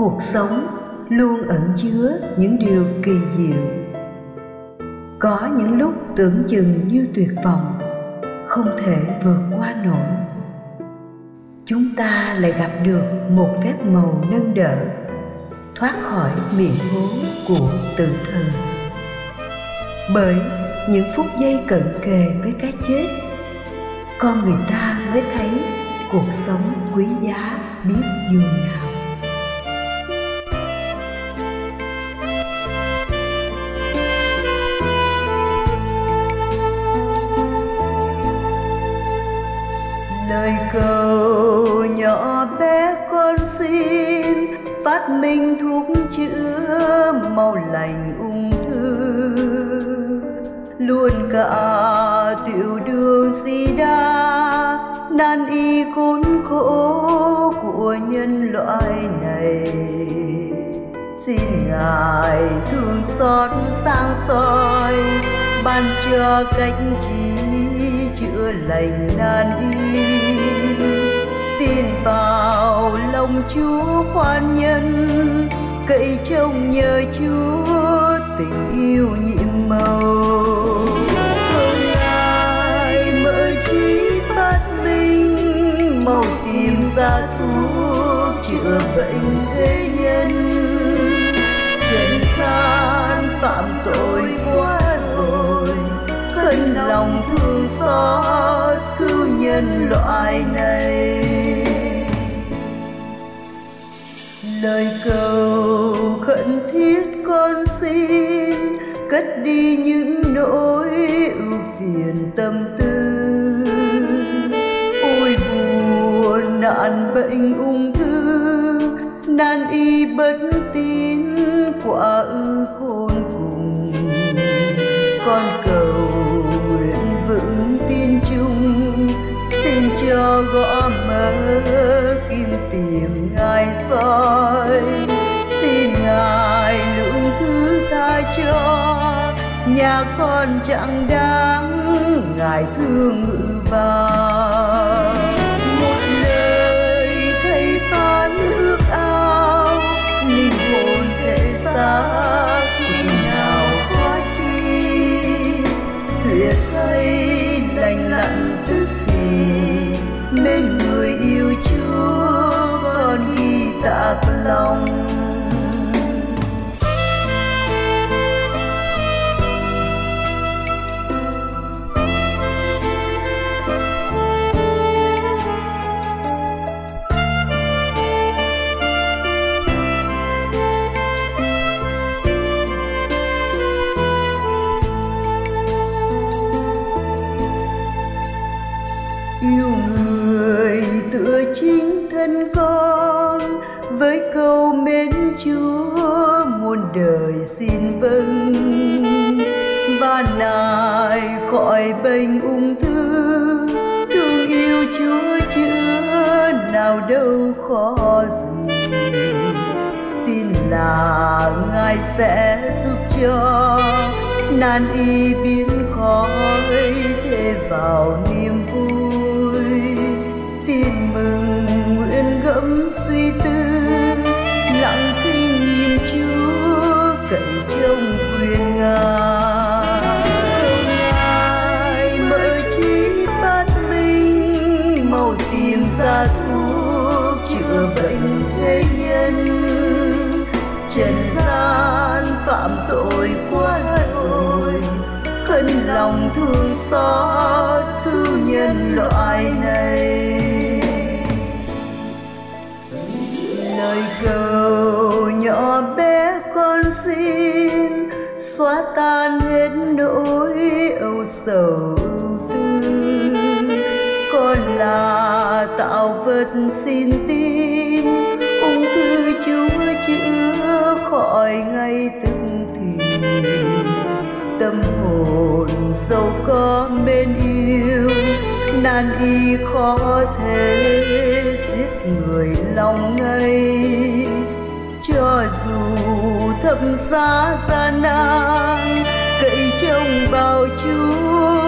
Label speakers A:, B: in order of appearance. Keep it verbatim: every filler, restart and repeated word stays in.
A: Cuộc sống luôn ẩn chứa những điều kỳ diệu. Có những lúc tưởng chừng như tuyệt vọng, không thể vượt qua nổi, chúng ta lại gặp được một phép màu nâng đỡ, thoát khỏi miệng hố của tử thần. Bởi những phút giây cận kề với cái chết, con người ta mới thấy cuộc sống quý giá biết nhường nào. Lời cầu nhỏ bé con xin phát minh thuốc chữa mau lành ung thư, luôn cả tiểu đường sida nan y khốn khổ của nhân loại này. Xin Ngài thương xót sang soi, ban cho cách chỉ chữa lành nan y. Tin vào lòng Chúa khoan nhân, cậy trông nhờ Chúa tình yêu nhiệm màu. Cầu Ngài mở trí phát minh, mau tìm ra thuốc chữa bệnh thế nhân. Trần gian phạm tội quá rồi, khấn lòng thương xót cứu nhân loại này. Lời cầu khẩn thiết con xin cất đi những nỗi ưu phiền tâm tư. Ôi buồn nạn bệnh ung thư, nan y bất tín quả ư khôn cùng. Con cầu nguyện vững tin chung, xin cho gõ mở kim tìm Ngài soi. Xin Ngài lượng thứ tha cho nhà con chẳng đáng, Ngài thương ngự vào. Một lời thầy phán ước ao, linh hồn thể xác chỉ nào khó chi. Tuyệt thay lành lặn tức thì, nên người yêu Chúa con ghi tạc lòng. Yêu người tựa chính thân con, với câu mến Chúa muôn đời xin vâng. Và nài khỏi bệnh ung thư, thương yêu Chúa chữa nào đâu khó gì. Tin là Ngài sẽ giúp cho nan y biến khỏi thế vào niềm vui. Tin mừng nguyện gẫm suy tư, lặng thinh nhìn Chúa cậy trông quyền Ngài. Cầu Ngài mở trí phát minh, mau tìm ra thuốc chữa bệnh thế nhân. Trần gian phạm tội quá rồi, khấn lòng thương xót cứu nhân loại này. Lời cầu nhỏ bé con xin xóa tan hết nỗi âu sầu ưu tư. Con là tạo vật xin tin, ung thư Chúa chữa khỏi ngay tức thì. Tâm hồn giàu có mến yêu, nan y khó thể giết người lòng ngây. Cho dù thập giá gian nan, cậy trông vào Chúa